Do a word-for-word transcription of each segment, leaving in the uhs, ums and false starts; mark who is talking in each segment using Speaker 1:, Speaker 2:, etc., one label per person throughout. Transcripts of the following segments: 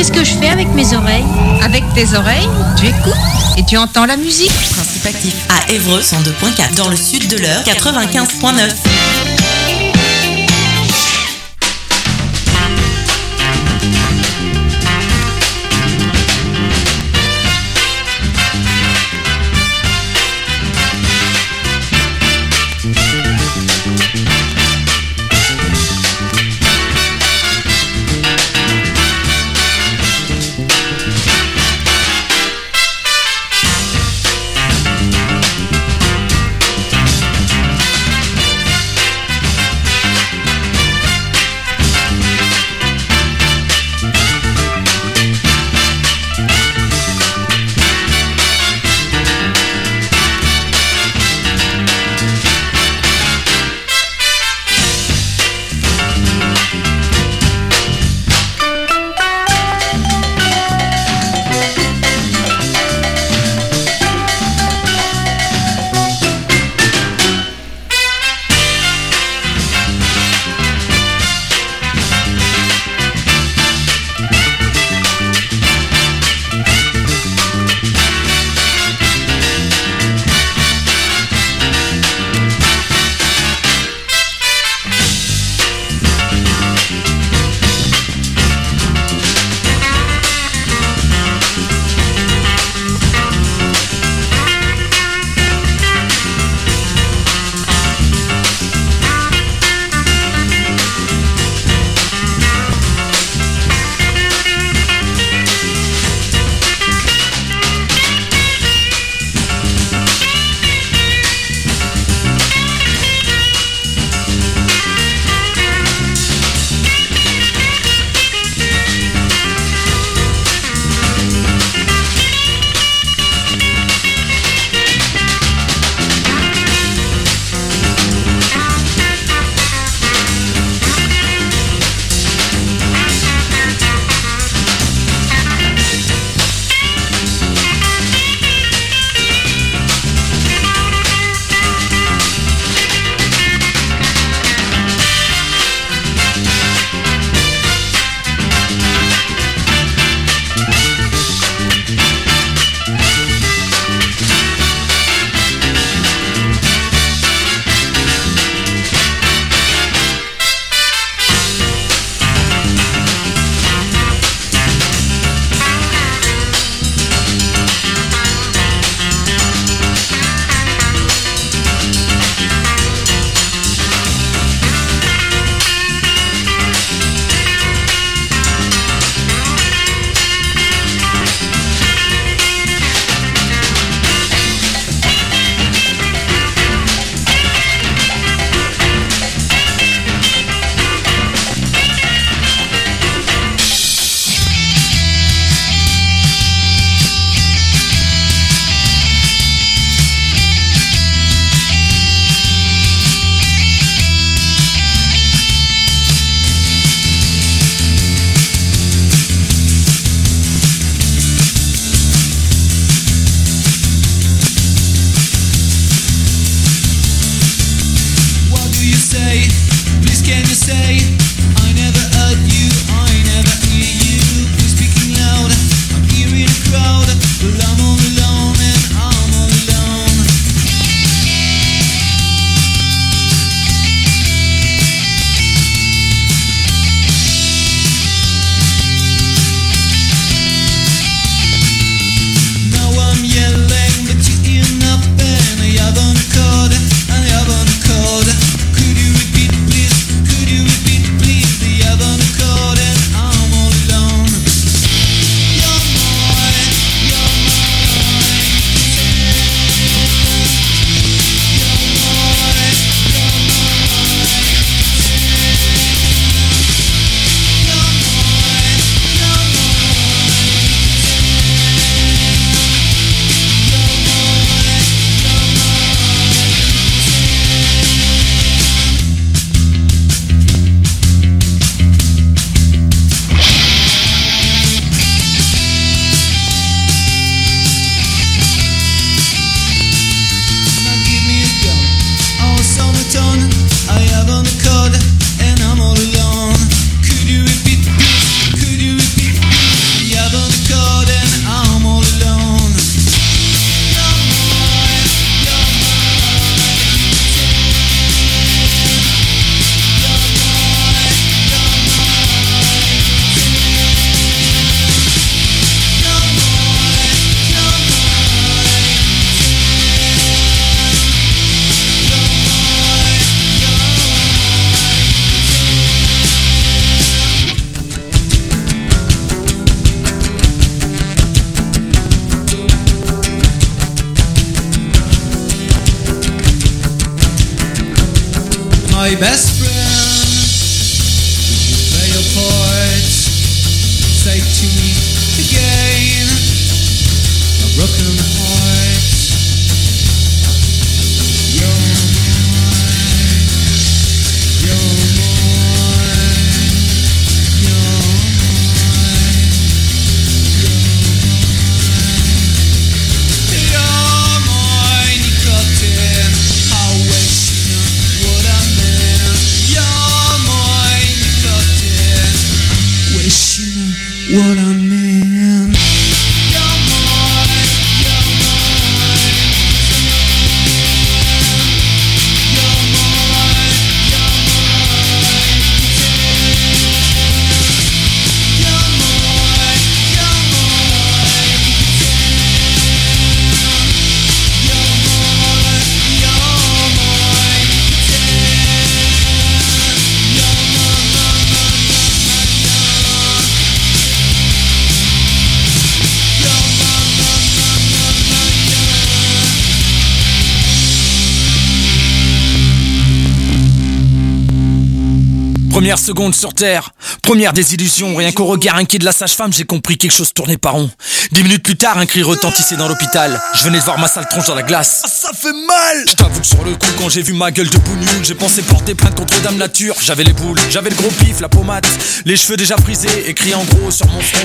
Speaker 1: qu'est-ce que je fais avec mes oreilles?
Speaker 2: Avec tes oreilles, tu écoutes et tu entends la musique.
Speaker 3: Principe actif à Évreux cent deux point quatre, dans le sud de l'Eure quatre-vingt-quinze point neuf.
Speaker 1: my best friend. Play your part, say to me again, a broken heart. You're mine, you're mine, you're mine, you're mine. You're my nicotine, how wishing what I meant. You're my nicotine, wishing what I meant. You're mine, you're mine. You're mine, you're mine. You're mine, you're mine. You're mine, you're mine. You're
Speaker 4: Première seconde sur Terre, première désillusion. Rien qu'au regard inquiet de la sage-femme, j'ai compris quelque chose tournait pas rond. Dix minutes plus tard, un cri retentissait dans l'hôpital. Je venais de voir ma sale tronche dans la glace.
Speaker 5: Ah, ça fait mal!
Speaker 4: Je t'avoue que sur le coup, quand j'ai vu ma gueule de bougnoule, j'ai pensé porter plainte contre Dame Nature. J'avais les boules, j'avais le gros pif, la pommade, les cheveux déjà frisés, écrit en gros sur mon front.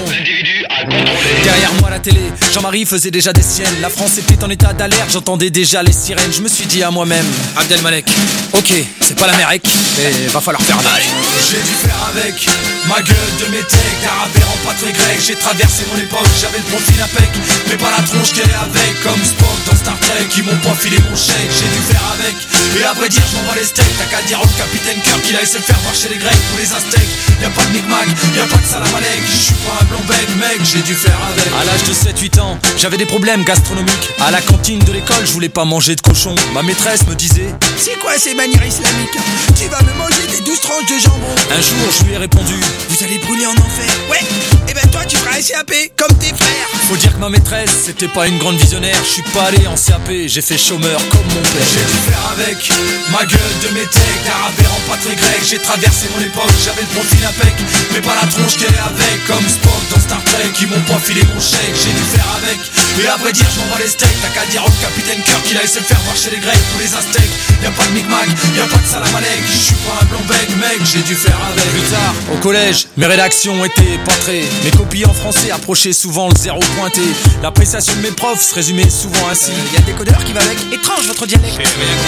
Speaker 4: Derrière moi la télé, Jean-Marie faisait déjà des siennes. La France était en état d'alerte, j'entendais déjà les sirènes. Je me suis dit à moi-même, Abdelmalek, ok, c'est pas l'Amérique, mais va falloir faire avec.
Speaker 5: J'ai dû faire avec ma gueule de métèque, arabéran pas très grec. J'ai traversé mon époque, j'avais le profil impec, mais pas la tronche qu'elle est avec. Comme Spock dans Star Trek, ils m'ont pas filé mon chèque. J'ai dû faire avec, et à vrai dire je m'envoie les steaks. T'as qu'à dire au capitaine Kirk qu'il aille se faire voir chez les Grecs ou les Aztèques. Y'a pas de micmac, y'a pas de salamalek. Je suis pas un blanc bec mec, j'ai dû faire avec.
Speaker 4: À l'âge de sept huit ans, j'avais des problèmes gastronomiques. À la cantine de l'école, je voulais pas manger de cochon. Ma maîtresse me disait,
Speaker 6: c'est quoi ces manières islamiques? Tu vas me manger des douze tranches de jambon.
Speaker 4: Un jour je lui ai répondu,
Speaker 6: vous allez brûler en enfer. Ouais, et ben toi tu feras un C A P comme tes frères.
Speaker 4: Faut dire que ma maîtresse c'était pas une grande visionnaire. Je suis pas allé en C A P, j'ai fait chômeur comme mon père.
Speaker 5: J'ai dû faire avec ma gueule de métèque, arabéran pas très grec. J'ai traversé mon époque, j'avais le profil impec, mais pas la tronche qu'elle est avec. Comme Spock dans Star Trek, ils m'ont pas filé mon chèque. J'ai dû faire avec, et à vrai dire je m'envoie les steaks. T'as qu'à dire au capitaine Kirk qu'il aille se faire voir chez les Grecs ou les Aztèques. Y'a pas de micmac, y'a pas de salamalek. Je suis pas un blanc bec mec, j'ai dû faire avec.
Speaker 4: Plus tard, au collège, mes rédactions étaient pentrées. Mes copies en français approchaient souvent le zéro pointé. L'appréciation de mes profs se résumait souvent ainsi.
Speaker 6: Il y a le décodeur qui va avec. Étrange votre dialecte.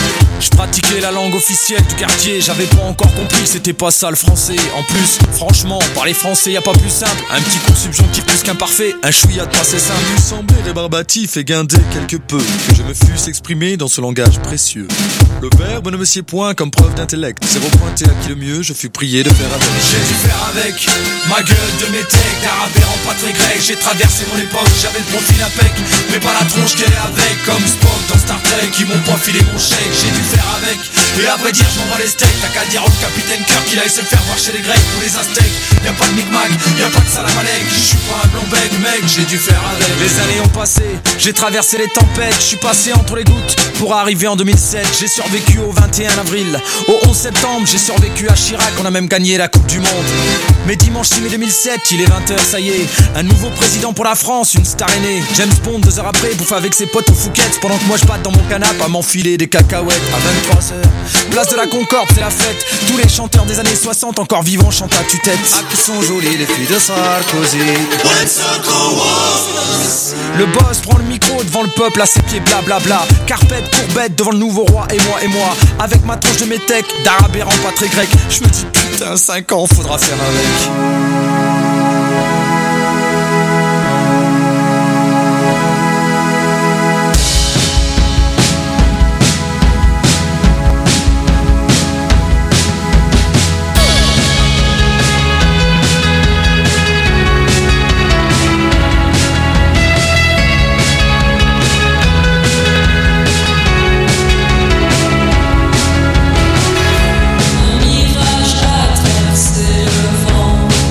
Speaker 4: Je pratiquais la langue officielle du quartier. J'avais pas encore compris que c'était pas ça le français. En plus, franchement, parler français y a pas plus simple. Un petit cours subjonctif plus qu'imparfait, un chouïa de passé simple.
Speaker 7: Il semblait rébarbatif et guindé quelque peu que je me fusse exprimé dans ce langage précieux. Le verbe ne me sied point comme preuve d'intellect. Zéro pointé à qui le mieux, je fus prié de faire avec.
Speaker 5: J'ai dû faire avec ma gueule de métèque, arabéran pas très grec. J'ai traversé mon époque, j'avais le profil impec, mais pas la tronche qu'elle est avec. Comme Spock dans Star Trek, ils m'ont pas filé mon chèque. J'ai dû faire avec, et à vrai dire je m'envoie les steaks. T'as qu'à dire au capitaine Kirk qu'il aille se faire voir chez les Grecs ou les Aztèques. Y'a pas de micmac, y'a pas de salamalek. Je suis pas un blanc bec mec, j'ai dû faire avec.
Speaker 4: Les années ont passé, j'ai traversé les tempêtes. Je suis passé entre les gouttes pour arriver en deux mille sept. J'ai survécu au vingt et un avril, au onze septembre. J'ai survécu à Chirac, on a même gagné la Coupe du Monde. Mais dimanche six mai deux mille sept, il est vingt heures, ça y est. Un nouveau président pour la France, une star aînée. James Bond, deux heures après, bouffe avec ses potes au Fouquet's. Pendant que moi je batte dans mon canapé à m'enfiler des cacahuètes. À vingt-trois heures, place de la Concorde, c'est la fête. Tous les chanteurs des années soixante encore vivants chantent à tue-tête.
Speaker 6: Ah qui sont jolies les filles de Sarkozy.
Speaker 4: Le boss prend le micro devant le peuple à ses pieds blablabla. Carpette, courbette devant le nouveau roi. Et moi, et moi, avec ma tronche de métèque, d'arabéran pas très grec. Je me dis putain, cinq ans, faudra faire avec.
Speaker 8: Un mirage a traversé le vent.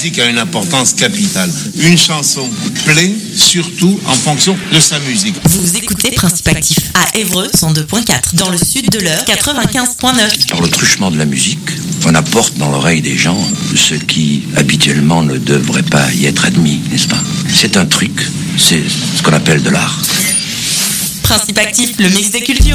Speaker 8: musique a une importance capitale. Une chanson plaît surtout en fonction de sa musique.
Speaker 3: Vous écoutez Principe Actif à Évreux cent deux point quatre, dans le sud de l'Eure quatre-vingt-quinze point neuf.
Speaker 9: Par le truchement de la musique, on apporte dans l'oreille des gens ce qui habituellement ne devrait pas y être admis, n'est-ce pas? C'est un truc, c'est ce qu'on appelle de l'art.
Speaker 3: Principe Actif, le mix des cultures.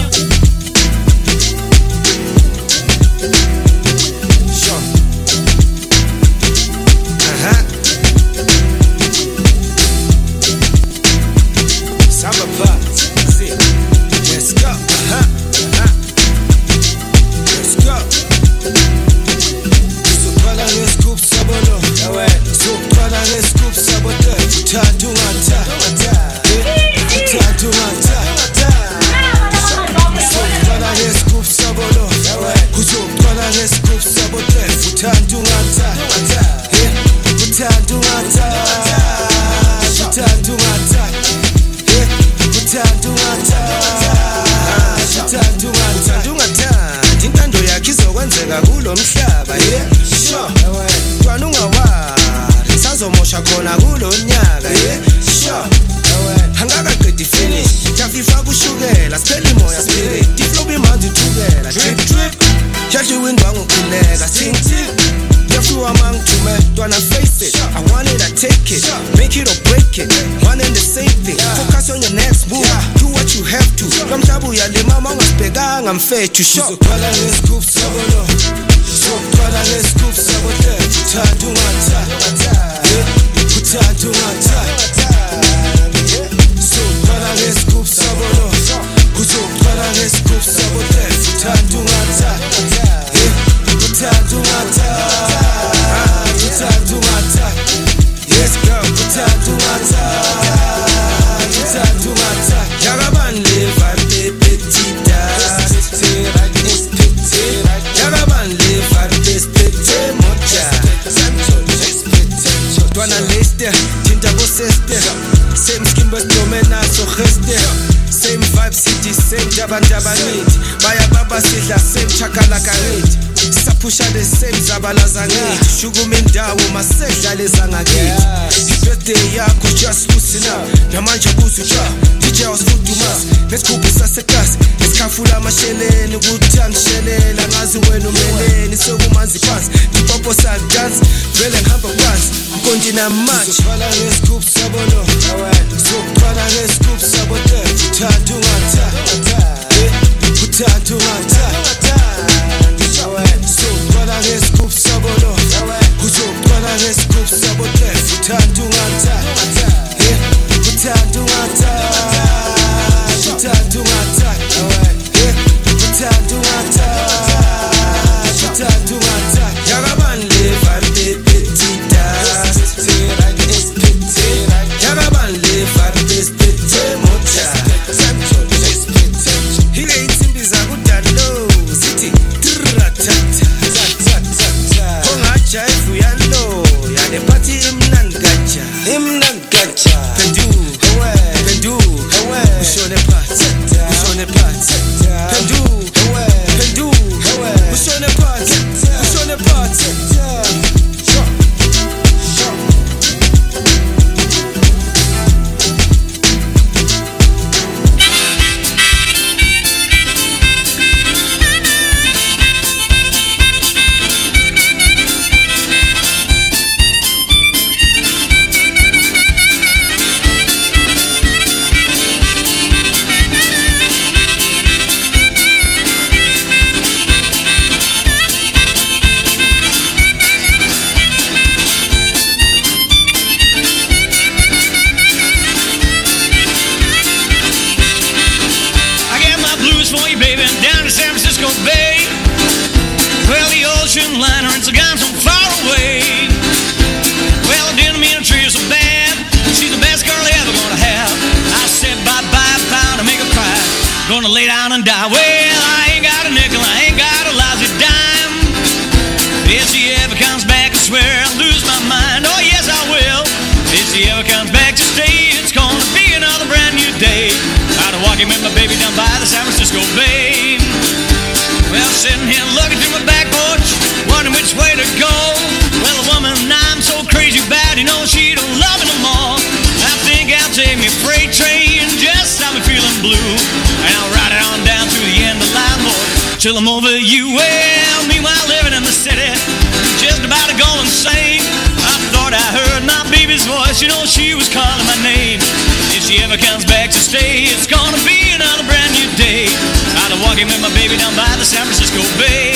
Speaker 6: I'm fair to show. Uzokhala ngescoop sabolo. Uzokhala ngescoop sabote. Uthathu ngatha. Uthathu ngatha. Uzokhala ngescoop sabolo. Uzokhala ngescoop sabote. Uthathu ngatha. Uthathu ngatha. Uthathu ngatha. Yes girl, uthathu ngatha. Uthathu ngatha. Yakaban live and be petit. Same skin but domena so geste. Same vibe city, same jaba jaba meat. Baya baba sidla same chakalaka meat. Sapusha the same zabalaza meat. Shugumindawo masedla lezanga kithi. Birthday yakho just loosen up. Namanje buzucha. D J was full to mass. Let's go busasa class. Esikhafula amasheleni ukuthi angishelela ngazi wena umeleni sokumanzi phansi. Ipopo sa dance. Vele ngihamba phansi. Konjina match. Uzofala ngescoop sabolo. Uzofala ngescoop sabote. Uthathu ngatha. Uthathu ngatha. Uzofala ngescoop sabolo. Uzofala ngescoop sabote. Uthathu ngatha. Uthathu ngatha. Uthathu ngatha. Uthathu ngatha. Uthathu ngatha. Yakaban live and be petit dust. Yakaban live and be petit mocha. Hile insimbi zakudalo city tratata. Kongacha efuyalo yale party imnangacha. Imnangacha. Pendu, pendu, ushone pat, ushone pat. Pendu, pendu, ushone pat, ushone pat.
Speaker 1: Liner and so gone so far away. Well, I didn't mean to treat her so bad. She's the best girl ever gonna have. I said bye bye, bound to make her cry. Gonna lay down and die. Well, I ain't got a nickel, I ain't got a lousy dime. If she ever comes back, I swear I'll lose my mind. Oh yes, I will. If she ever comes back to stay, it's gonna be another brand new day. I'd walk him with my baby down by the San Francisco Bay. Well, sitting here looking through my back porch, wondering which way to go. Well, the woman I'm so crazy till I'm over you. Well, meanwhile living in the city, just about to go insane. I thought I heard my baby's voice, you know she was calling my name. If she ever comes back to stay, it's gonna be another brand new day. I'll be walking with my baby down by the San Francisco Bay.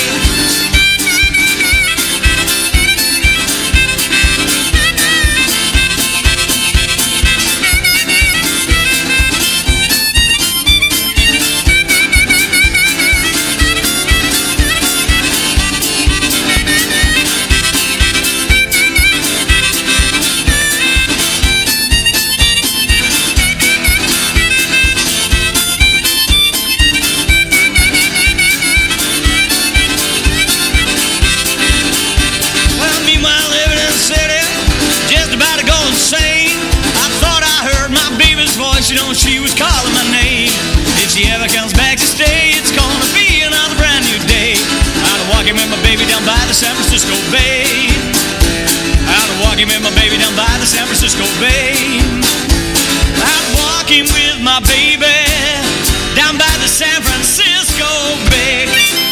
Speaker 1: You know she was calling my name. If she ever comes back to stay, it's gonna be another brand new day. I'm walking with my baby down by the San Francisco Bay. I'm walking with my baby down by the San Francisco Bay. I'm walking with my baby down by the San Francisco Bay.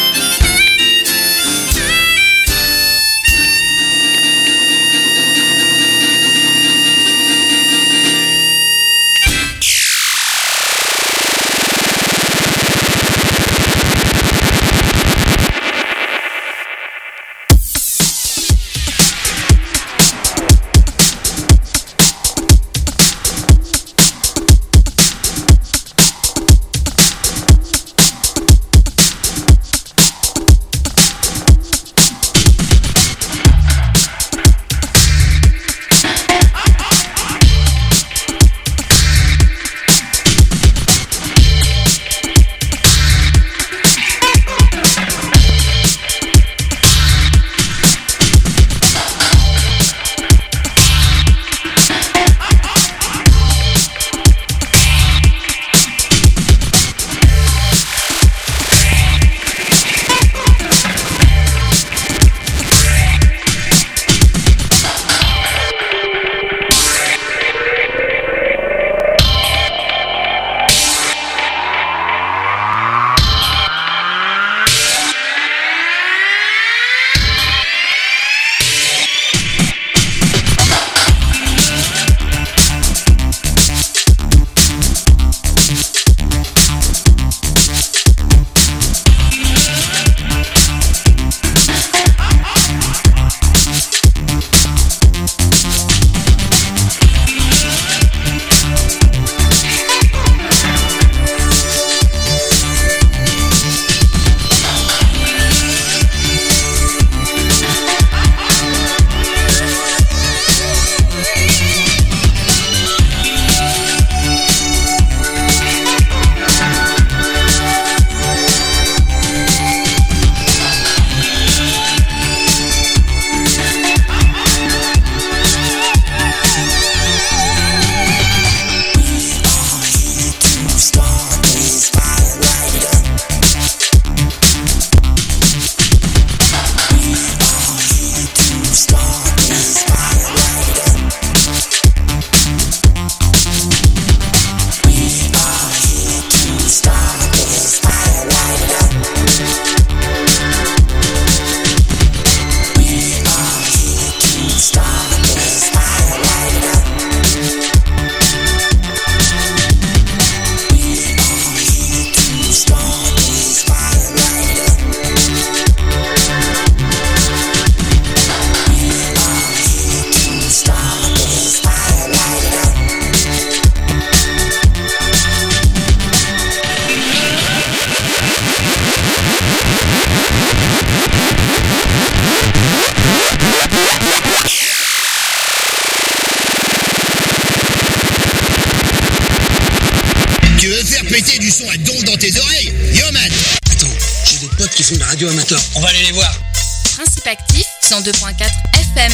Speaker 10: péter du son à donf dans tes oreilles. Yo man. Attends, j'ai des potes qui font de la radio amateur. On va aller les voir.
Speaker 2: Principe actif, cent deux virgule quatre F M.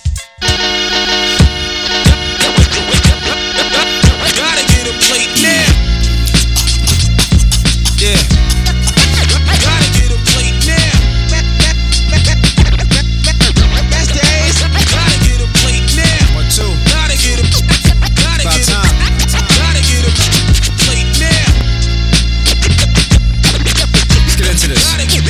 Speaker 6: Gotta get a plate now. Yeah. Gotta get a plate now. That's the ace. Gotta get a plate now. One, two. Gotta get a. Gotta get a. Gotta get a plate now. Let's get into this. Gotta get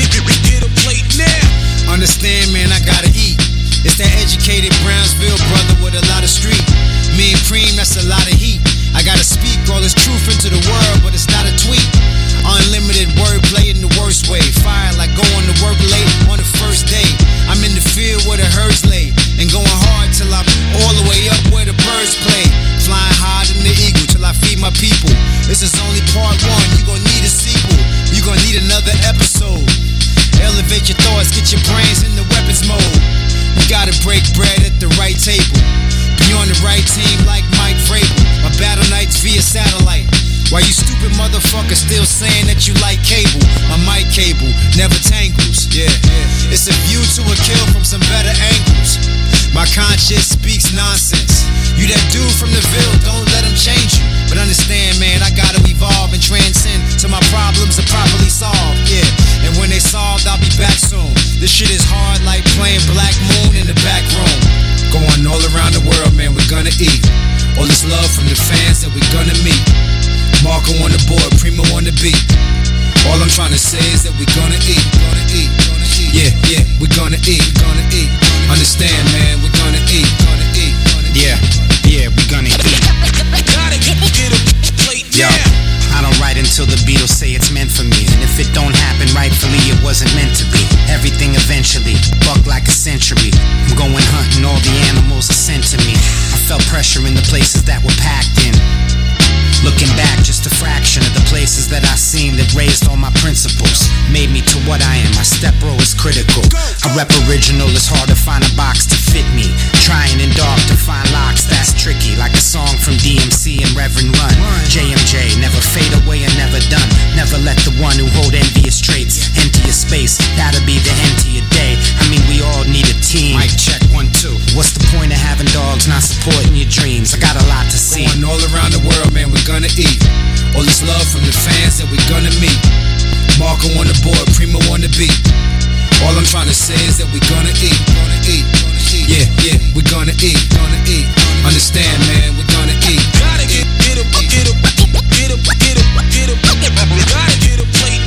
Speaker 11: get your brains in the weapons mode. You gotta break bread at the right table. Be on the right team like Mike Vrabel. My battle nights via satellite. Why you stupid motherfuckers still saying that you like cable? My mic cable never tangles, yeah. It's a view to a kill from some better angles. My conscience speaks nonsense. You that dude from the Ville, don't let him change you. But understand, man, I gotta evolve and transcend till my problems are properly solved, yeah. And when they solved, I'll be back soon. This shit is hard like playing Black Moon in the back room. Going all around the world, man, we're gonna eat. All this love from the fans that we're gonna meet. Marco on the board, Primo on the beat. All I'm trying to say is that we're gonna eat, gonna eat, gonna eat. Yeah, yeah, we're gonna eat, gonna eat. Understand, man, we're gonna eat, gonna eat. Yeah, yeah, we're gonna eat.
Speaker 1: Gotta get, get a plate.
Speaker 12: Yo, I don't write until the Beatles say it's meant for me. And if it don't happen rightfully, it wasn't meant to be. Everything eventually, buck like a century. I'm going hunting, all the animals are sent to me. I felt pressure in the places that were packed in. Looking back, just a fraction of the places that I seen that raised all my principles. Made me to what I am, my step bro is critical. I rep original, it's hard to find a box to fit me. Trying in dark to find locks, that's tricky. Like a song from D M C and Reverend Run. J M J, never fade away and never done. Never let the one who hold envious traits empty your space, that'll be the end to your day. I mean, we all need a team.
Speaker 11: Mic check, one, two.
Speaker 12: What's the point of having dogs not supporting your dreams? I got a lot to see.
Speaker 11: Going all around the world, man, we're gonna eat. All this love from the fans that we're gonna meet. Marco on the board, Primo on the beat. All I'm trying to say is that we're gonna eat, gonna eat, gonna eat. Yeah, yeah, we're gonna eat, gonna eat. Understand, man, we're gonna eat.
Speaker 1: Gotta get, get a, get a, get a, get a, get a, gotta get a plate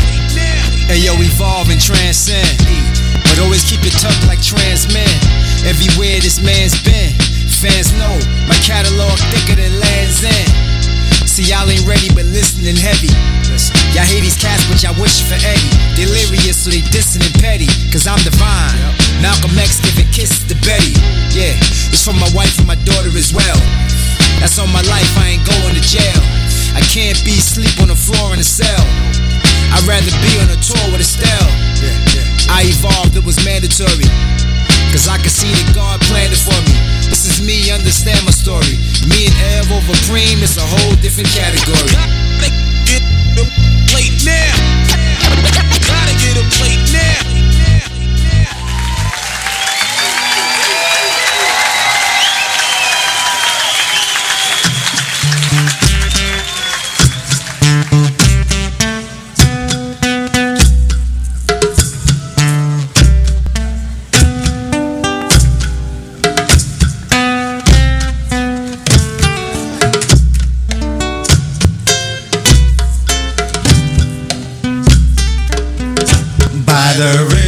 Speaker 1: now.
Speaker 11: Hey yo, evolve and transcend, but always keep it tucked like trans men. Everywhere this man's been, fans know my catalog thicker than Land's End. See, y'all ain't ready, but listening heavy. Y'all hate these cats, but y'all wish for Eddie. Delirious, so they dissing and petty. Cause I'm divine. Malcolm X giving kisses to Betty. Yeah, it's for my wife and my daughter as well. That's all my life, I ain't going to jail. I can't be sleep on the floor in a cell. I'd rather be on a tour with Estelle. I evolved, it was mandatory. Cause I can see that God planned it for me. This is me, understand my story. Me and Ev over Preem, it's a whole different category.
Speaker 1: Gotta get a plate now. Gotta get a plate now.
Speaker 11: The